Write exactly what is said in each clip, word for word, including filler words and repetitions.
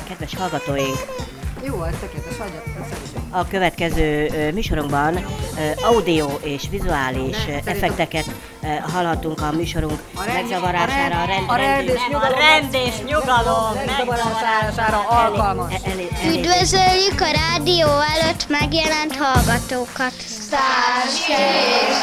kedves hallgatóink! Jó, ez tökéletes, hagyjad, a következő uh, műsorunkban uh, audio és vizuális uh, effekteket uh, hallhatunk a műsorunk megzavarására, a, rend, a rend és nyugalom, a rend és nyugalom megzavarására alkalmas. Üdvözöljük a rádió előtt megjelent hallgatókat! Stars,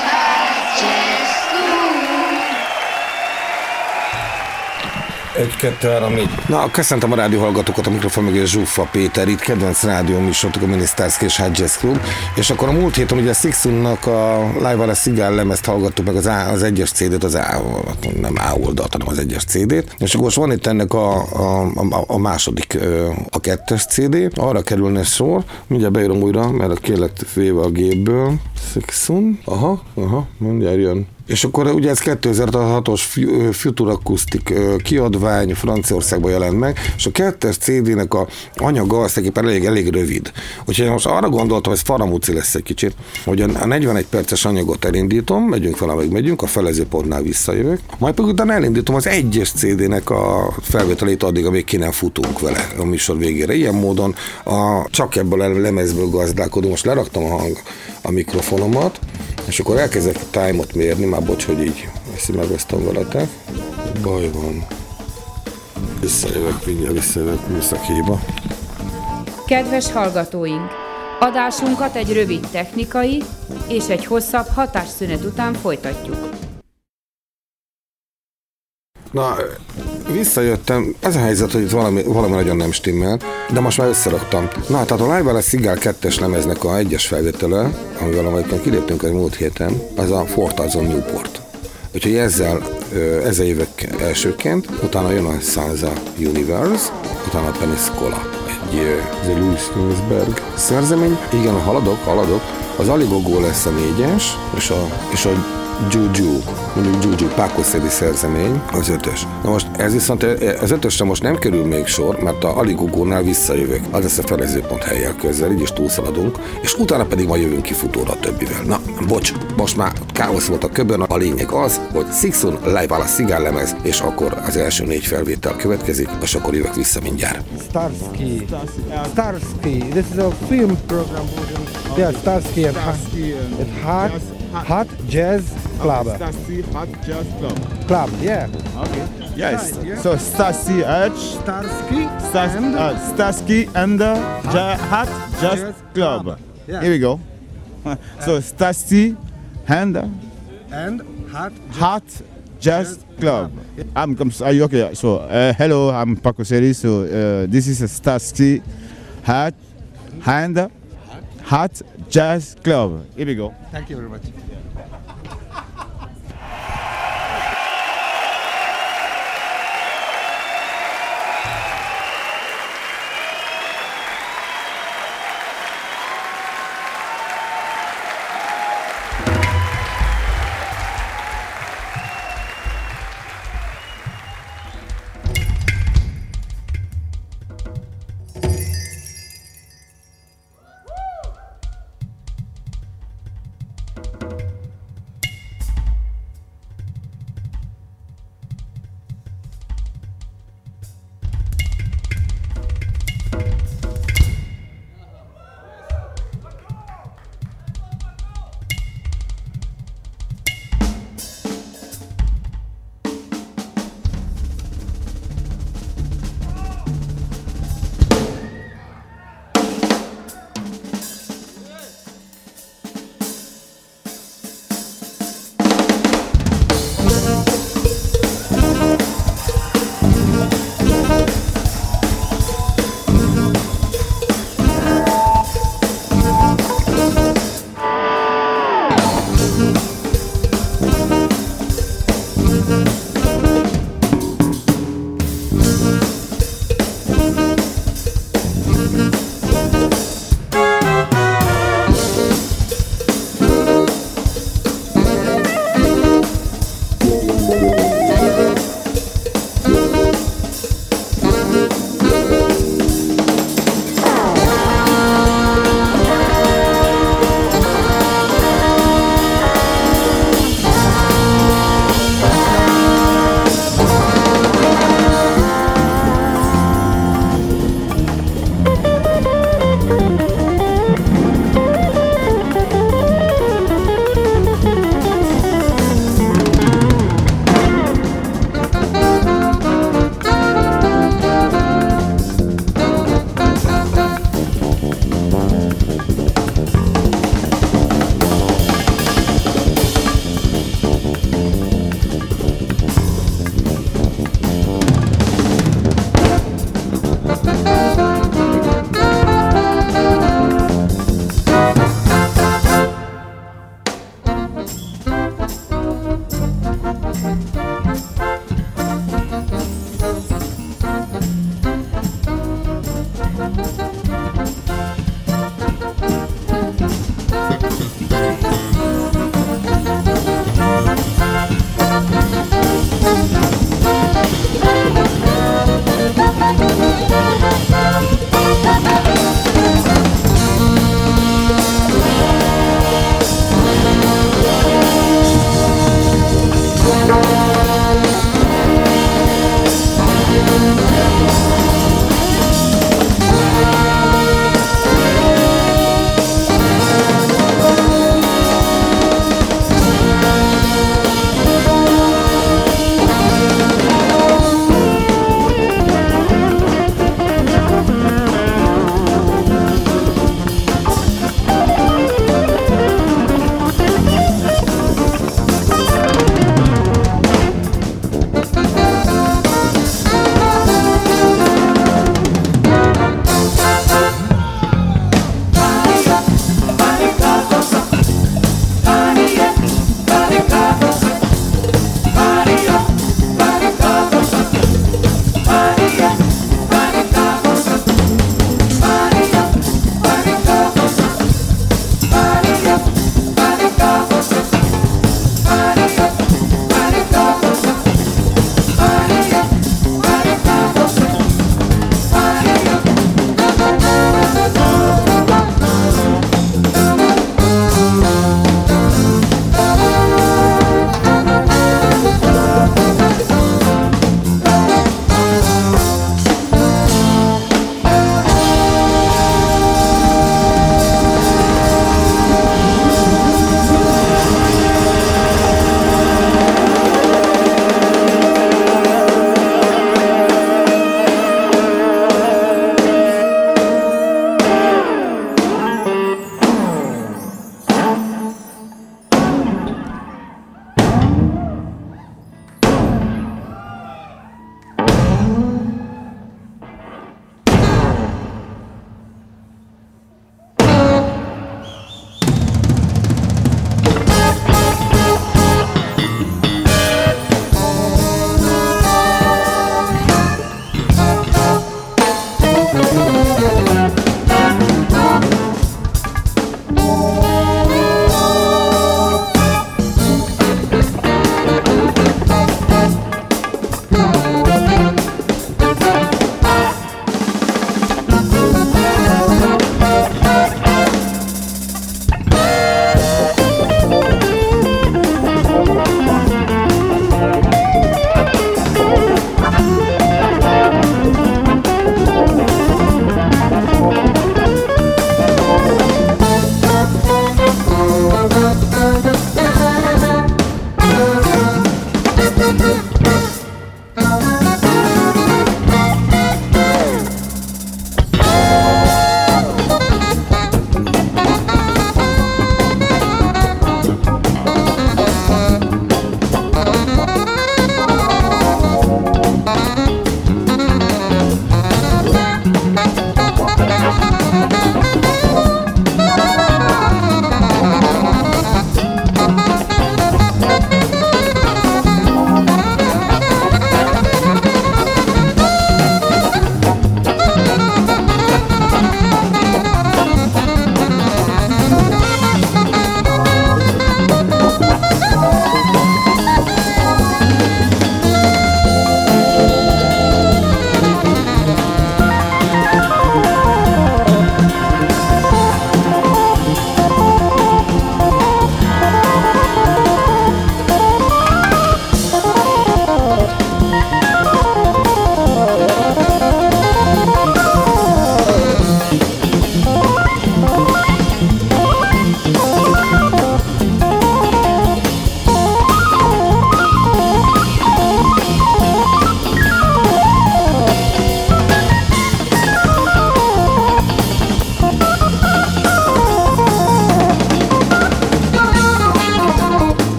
egy, kettő, három, négy. Na, köszöntöm a rádió hallgatókat, a mikrofon mögé Zsuffa Péter, itt kedvenc rádió műsorok, a Minisztárszki és Hot Jazz Club, és akkor a múlt héten ugye a Sixunnak a Live a Cigar lemezt hallgattuk meg, az, A, az egyes cé dét, az A, nem A oldalt, hanem az egyes cé dét, és akkor most van itt ennek a, a, a, a második, a kettes cé dé, arra kerülne sor, mindjárt beírom újra, mert a kérlek véve a gépből, Sixun, aha, aha, mindjárt jön. És akkor ugye ez kétezer-hatos Future Acoustic kiadvány, Franciaországban jelent meg, és a kettes cé dének a anyaga az egyébként elég, elég rövid. Úgyhogy most arra gondoltam, hogy ez faramúci lesz egy kicsit, hogy a negyvenegy perces anyagot elindítom, megyünk fel, amíg megyünk, a felezőpontnál visszajövök, majd pedig utána elindítom az egyes cé dének a felvételét addig, amíg ki nem futunk vele a műsor végére. Ilyen módon a, csak ebből a lemezből gazdálkodom. Most leraktam a, hang, a mikrofonomat, és akkor elkezdek time-ot mérni, már bocs, hogy így ezt megosztom veletek. Baj van. Visszajövök, mindjárt visszajövök műszakiba. Kedves hallgatóink! Adásunkat egy rövid technikai és egy hosszabb hatásszünet után folytatjuk. Na, visszajöttem, ez a helyzet, hogy itt valami, valami nagyon nem stimmel, de most már összeraktam. Na, tehát a Live a Cigar kettes lemeznek a egyes felvétele, amivel amelyikben kiléptünk egy múlt héten, az a four thousand Newport. Úgyhogy ezzel, ezzel jövök elsőként, utána jön a Salsa Universe, utána a Peniscola, egy, egy Louis Ninsberg szerzemény. Igen, haladok, haladok, az Aligogo lesz a négyes, és a, és a Juju, mondjuk Juju, Pákoszedi szerzemény, az ötös. Na most ez viszont, az ötösre most nem kerül még sor, mert a Aligogónál visszajövök. Az lesz a felezőpont helyjel közel, így is túlszaladunk, és utána pedig majd jövünk kifutóra a többivel. Na, bocs, most már káosz volt a köbön, a lényeg az, hogy Sixun Live a Cigar lemez, és akkor az első négy felvétel következik, és akkor jövök vissza mindjárt. Starsky, Starsky, this is a film program. Yeah, Starsky and Hot, Hot Jazz Club. Starsky Hot Jazz Club. Club, yeah. Okay. Yes. Yeah. So Starsky Edge. Starsky Stars, and uh, Starsky and the ja- Hot Jazz, Jazz Club. Club. Yeah. Here we go. So Starsky and and Hot Jazz, Hot Jazz, Jazz Club. Yeah. I'm, I'm are you okay? So uh, hello, I'm Paco Seri. So uh, this is a Starsky Hot and Hot Jazz Club. Here we go. Thank you very much.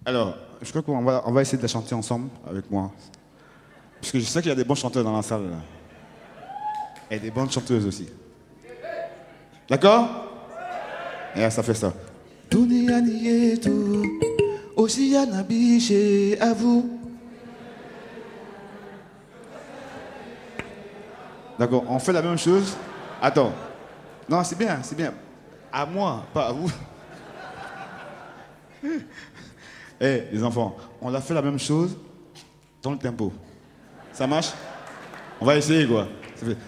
Alors, je crois qu'on va, on va essayer de la chanter ensemble avec moi. Parce que je sais qu'il y a des bons chanteurs dans la salle. Là. Et des bonnes chanteuses aussi. D'accord? Et ça fait ça. À vous. D'accord, on fait la même chose. Attends. Non, c'est bien, c'est bien. À moi, pas à vous. Eh, hey, les enfants, on a fait la même chose dans le tempo. Ça marche? On va essayer, quoi. Ça fait...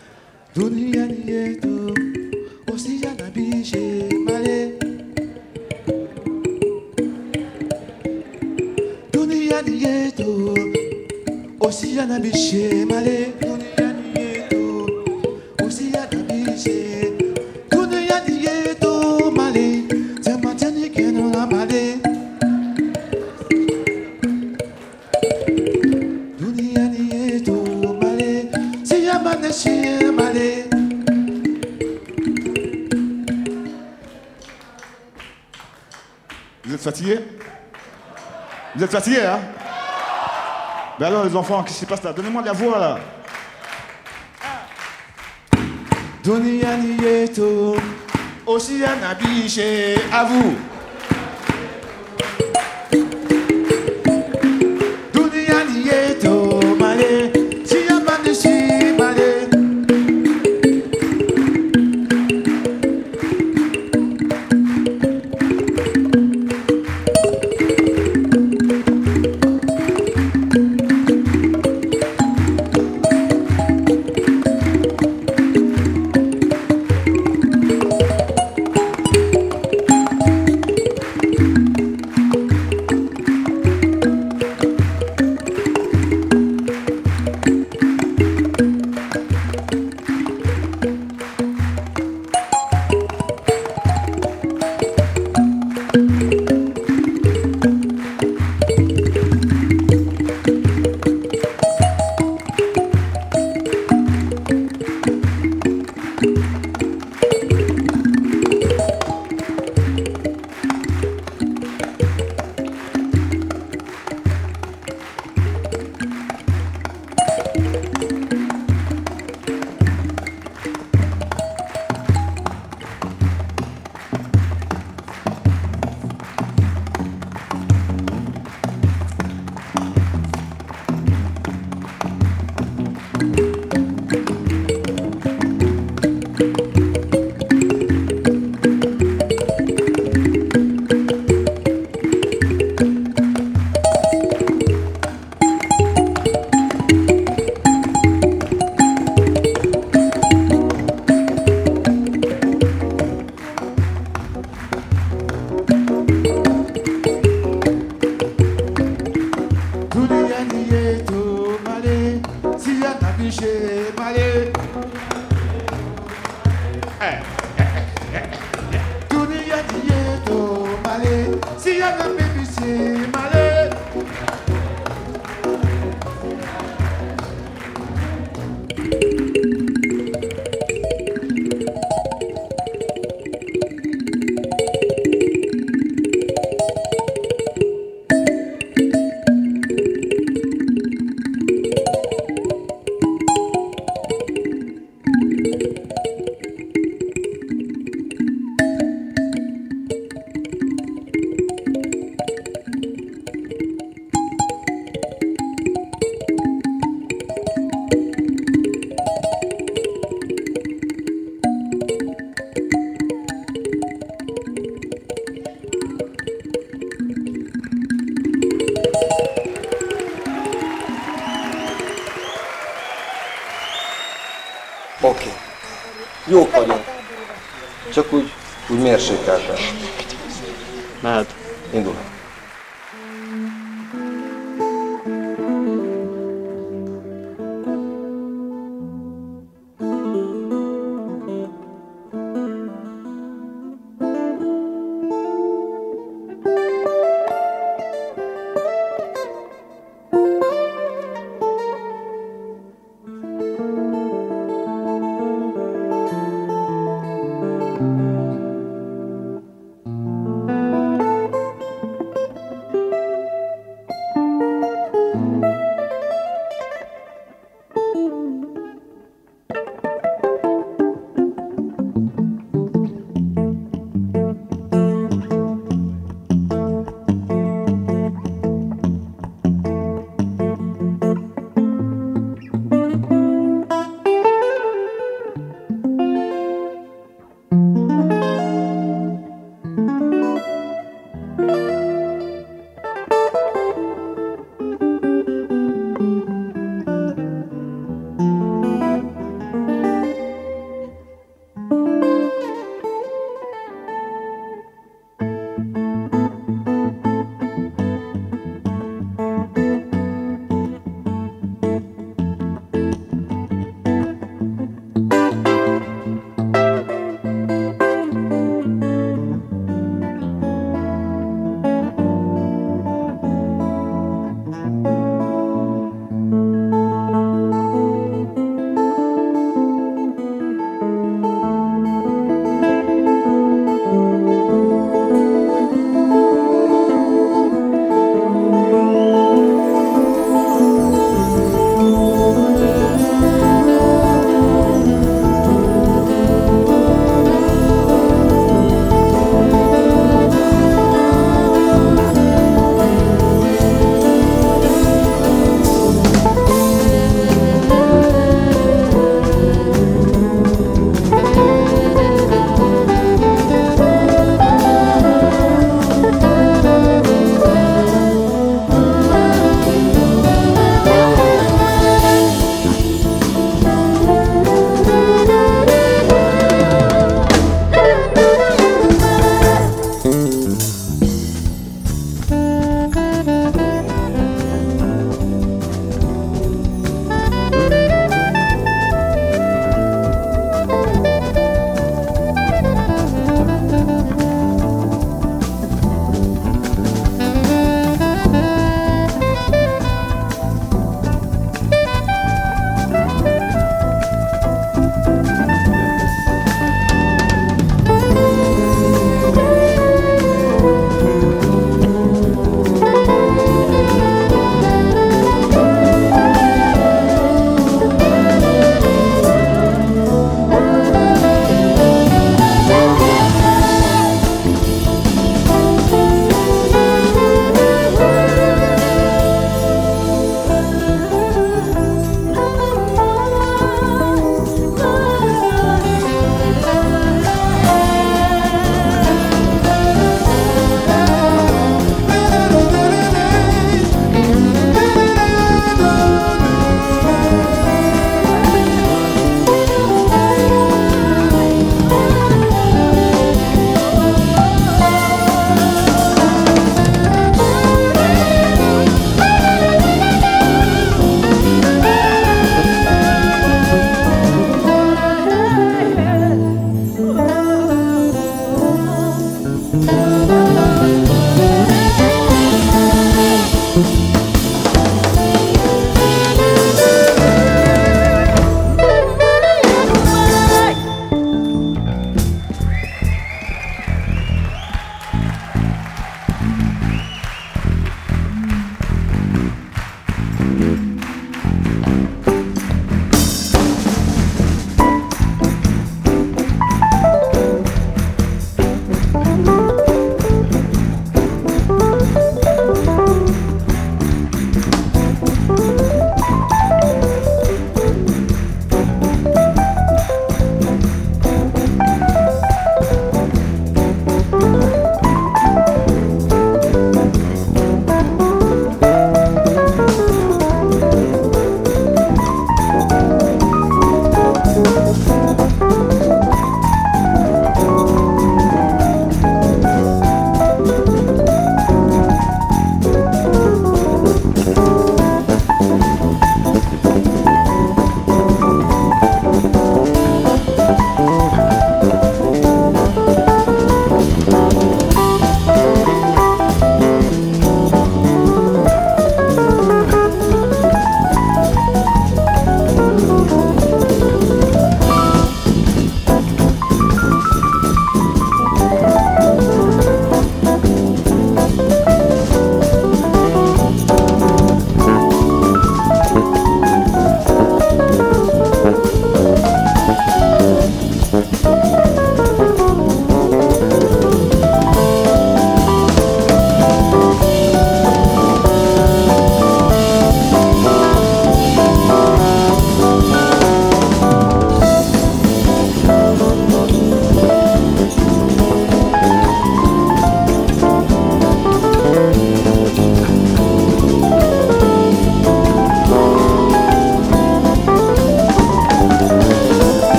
Vous êtes fatigués? Vous êtes fatigués, hein? Ben alors, les enfants, qu'est-ce qui se passe là? Donnez-moi de la voix, là. Dunia ni yetu, Oceana Beach, à vous. Dunia ni yetu, Malé, Siamanishi, Malé. Oké. Okay. Jók vagyunk. Csak úgy, úgy mérsékelten. Mehet. Indul.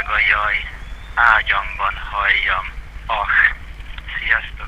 drága jaj, ágyamban halljam. Ah, sziasztok!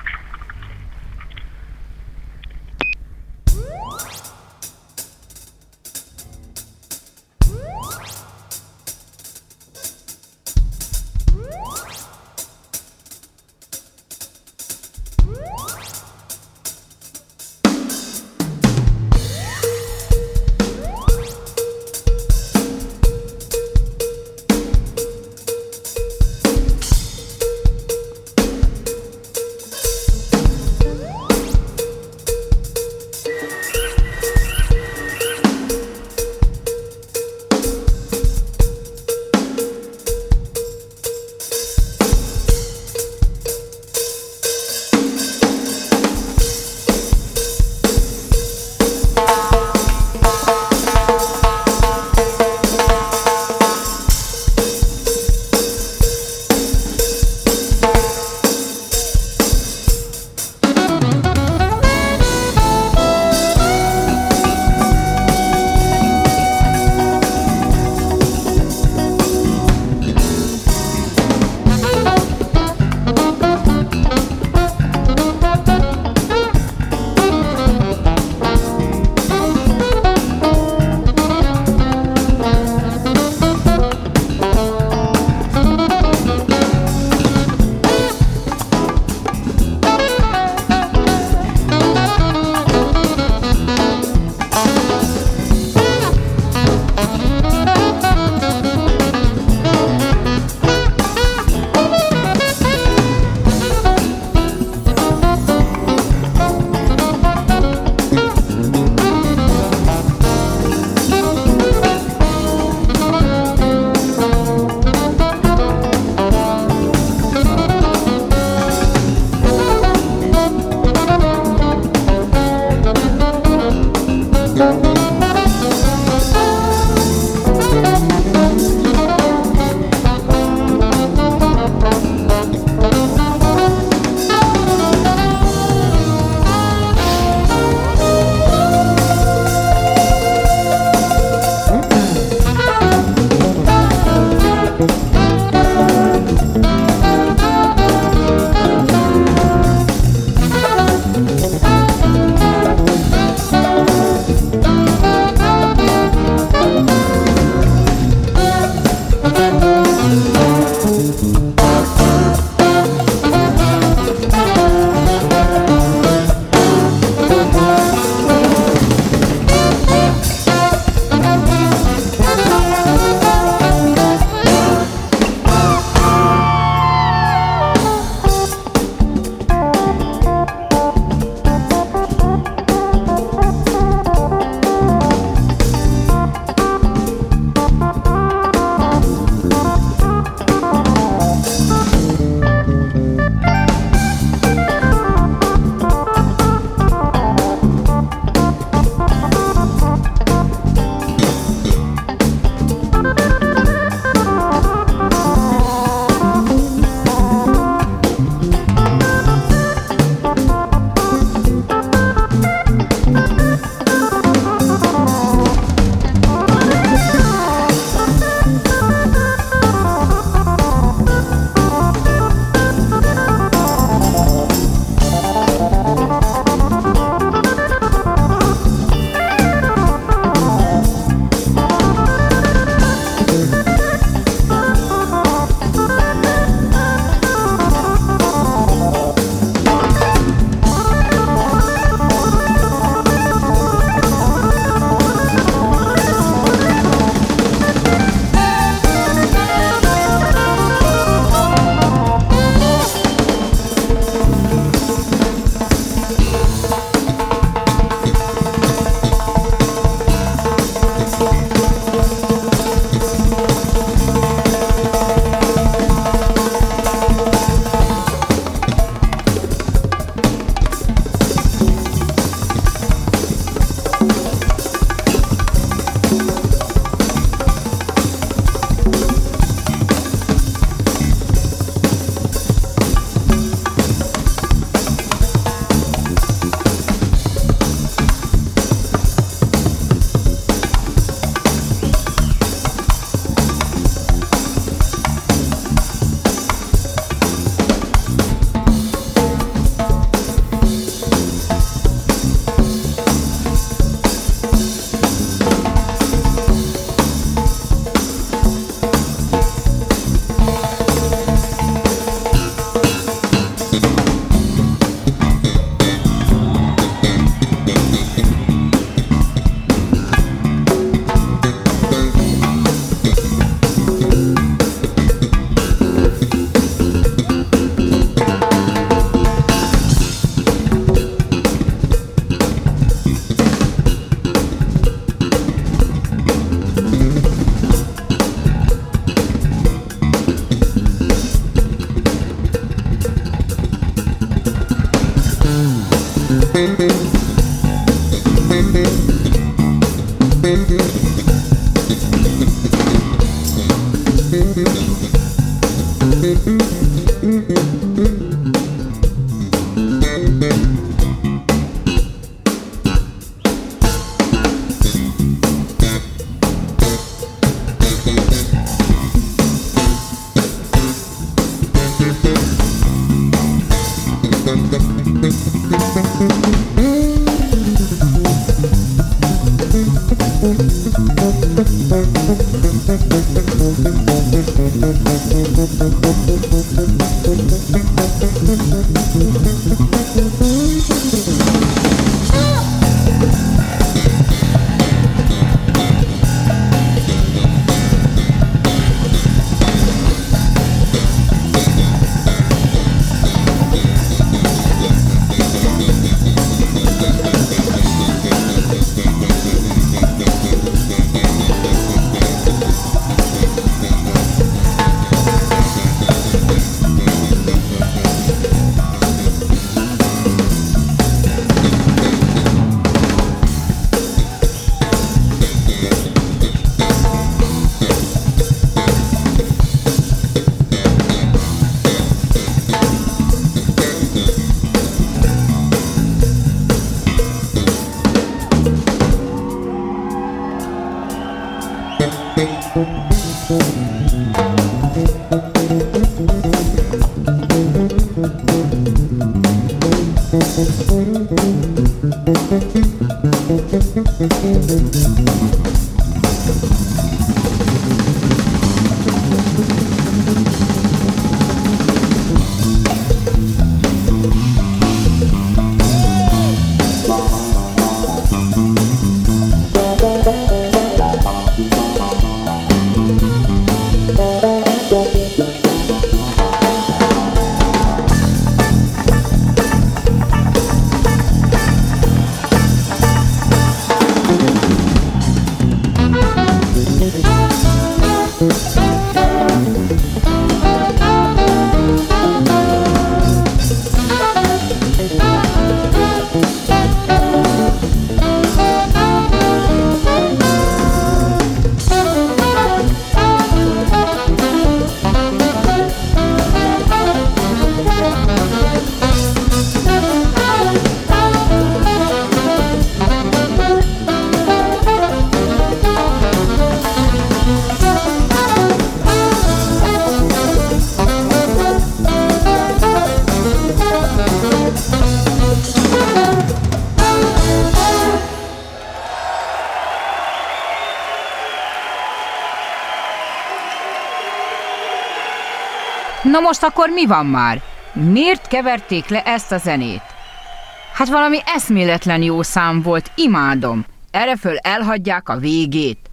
Na most akkor mi van már? Miért keverték le ezt a zenét? Hát valami eszméletlen jó szám volt, imádom. Erre föl elhagyják a végét.